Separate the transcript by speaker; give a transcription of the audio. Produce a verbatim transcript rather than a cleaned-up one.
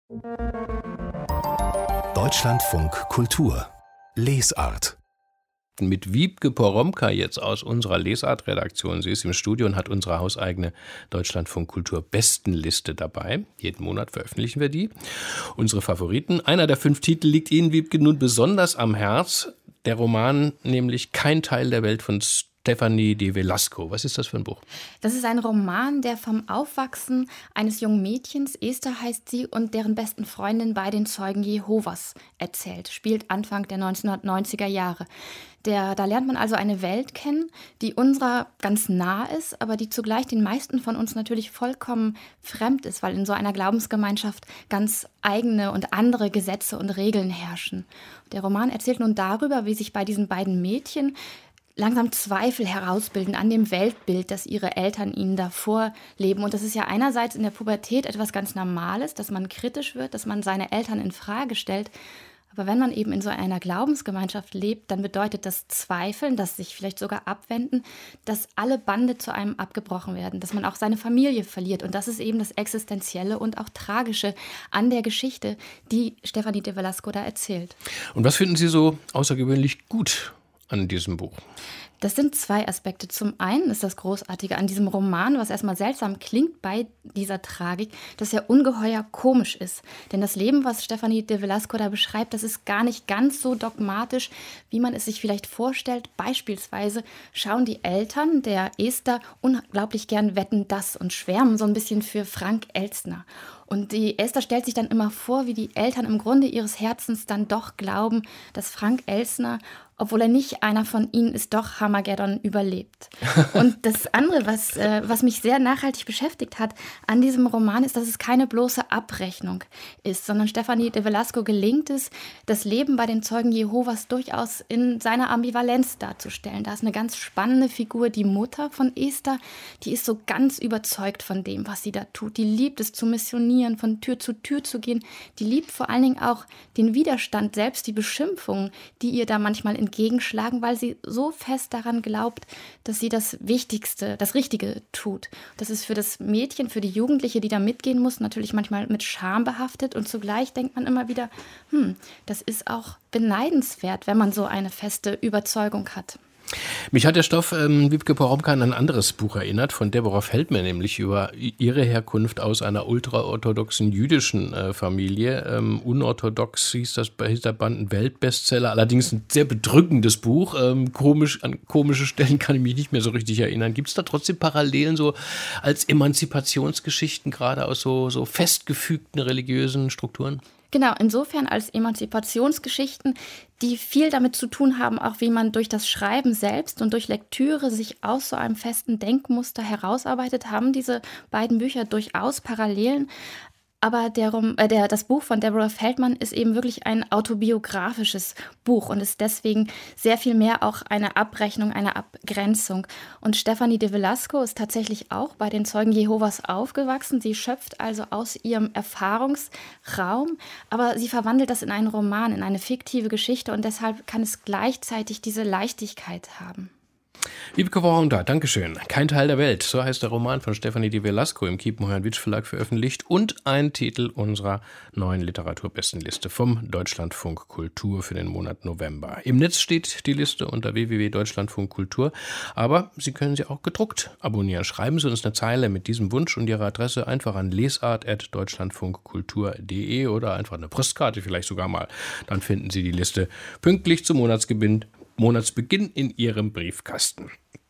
Speaker 1: Deutschlandfunk Kultur Lesart.
Speaker 2: Mit Wiebke Poromka jetzt aus unserer Lesart-Redaktion. Sie ist im Studio und hat unsere hauseigene Deutschlandfunk Kultur Bestenliste dabei. Jeden Monat veröffentlichen wir die. Unsere Favoriten. Einer der fünf Titel liegt Ihnen, Wiebke, nun besonders am Herz. Der Roman, nämlich Kein Teil der Welt von Stefanie de Velasco. Was ist das für ein Buch?
Speaker 3: Das ist ein Roman, der vom Aufwachsen eines jungen Mädchens, Esther heißt sie, und deren besten Freundin bei den Zeugen Jehovas erzählt. Spielt Anfang der neunzehnhundertneunziger Jahre. Der, da lernt man also eine Welt kennen, die unserer ganz nah ist, aber die zugleich den meisten von uns natürlich vollkommen fremd ist, weil in so einer Glaubensgemeinschaft ganz eigene und andere Gesetze und Regeln herrschen. Der Roman erzählt nun darüber, wie sich bei diesen beiden Mädchen langsam Zweifel herausbilden an dem Weltbild, das ihre Eltern ihnen da vorleben. Und das ist ja einerseits in der Pubertät etwas ganz Normales, dass man kritisch wird, dass man seine Eltern in Frage stellt. Aber wenn man eben in so einer Glaubensgemeinschaft lebt, dann bedeutet das Zweifeln, das sich vielleicht sogar abwenden, dass alle Bande zu einem abgebrochen werden, dass man auch seine Familie verliert. Und das ist eben das Existenzielle und auch Tragische an der Geschichte, die Stefanie de Velasco da erzählt.
Speaker 2: Und was finden Sie so außergewöhnlich gut an diesem Buch?
Speaker 3: Das sind zwei Aspekte. Zum einen ist das Großartige an diesem Roman, was erstmal seltsam klingt bei dieser Tragik, dass er ungeheuer komisch ist. Denn das Leben, was Stefanie de Velasco da beschreibt, das ist gar nicht ganz so dogmatisch, wie man es sich vielleicht vorstellt. Beispielsweise schauen die Eltern der Esther unglaublich gern Wetten, das und schwärmen so ein bisschen für Frank Elstner. Und die Esther stellt sich dann immer vor, wie die Eltern im Grunde ihres Herzens dann doch glauben, dass Frank Elstner, obwohl er nicht einer von ihnen ist, doch Armageddon überlebt. Und das andere, was, äh, was mich sehr nachhaltig beschäftigt hat an diesem Roman, ist, dass es keine bloße Abrechnung ist, sondern Stefanie de Velasco gelingt es, das Leben bei den Zeugen Jehovas durchaus in seiner Ambivalenz darzustellen. Da ist eine ganz spannende Figur, die Mutter von Esther, die ist so ganz überzeugt von dem, was sie da tut. Die liebt es zu missionieren, von Tür zu Tür zu gehen. Die liebt vor allen Dingen auch den Widerstand, selbst die Beschimpfungen, die ihr da manchmal entgegenschlagen, weil sie so fest daran glaubt, dass sie das Wichtigste, das Richtige tut. Das ist für das Mädchen, für die Jugendliche, die da mitgehen muss, natürlich manchmal mit Scham behaftet. Und zugleich denkt man immer wieder, hm, das ist auch beneidenswert, wenn man so eine feste Überzeugung hat.
Speaker 2: Mich hat der Stoff ähm, Wiebke Poromka an ein anderes Buch erinnert, von Deborah Feldman, nämlich über ihre Herkunft aus einer ultraorthodoxen jüdischen äh, Familie. Ähm, unorthodox hieß das hieß der Band, ein Weltbestseller, allerdings ein sehr bedrückendes Buch. Ähm, komisch, an komische Stellen kann ich mich nicht mehr so richtig erinnern. Gibt es da trotzdem Parallelen so als Emanzipationsgeschichten, gerade aus so, so festgefügten religiösen Strukturen?
Speaker 3: Genau, insofern als Emanzipationsgeschichten, die viel damit zu tun haben, auch wie man durch das Schreiben selbst und durch Lektüre sich aus so einem festen Denkmuster herausarbeitet, haben diese beiden Bücher durchaus Parallelen. Aber der, äh, der, das Buch von Deborah Feldman ist eben wirklich ein autobiografisches Buch und ist deswegen sehr viel mehr auch eine Abrechnung, eine Abgrenzung. Und Stefanie de Velasco ist tatsächlich auch bei den Zeugen Jehovas aufgewachsen. Sie schöpft also aus ihrem Erfahrungsraum, aber sie verwandelt das in einen Roman, in eine fiktive Geschichte und deshalb kann es gleichzeitig diese Leichtigkeit haben.
Speaker 2: Wiebke Poromka, Dankeschön. Kein Teil der Welt, so heißt der Roman von Stefanie de Velasco im Kiepenheuer-Witsch Verlag veröffentlicht und ein Titel unserer neuen Literaturbestenliste vom Deutschlandfunk Kultur für den Monat November. Im Netz steht die Liste unter w w w punkt deutschlandfunk kultur, aber Sie können sie auch gedruckt abonnieren. Schreiben Sie uns eine Zeile mit diesem Wunsch und Ihre Adresse einfach an lesart at deutschlandfunkkultur punkt de oder einfach eine Postkarte vielleicht sogar mal. Dann finden Sie die Liste pünktlich zum Monatsbeginn Monatsbeginn in Ihrem Briefkasten.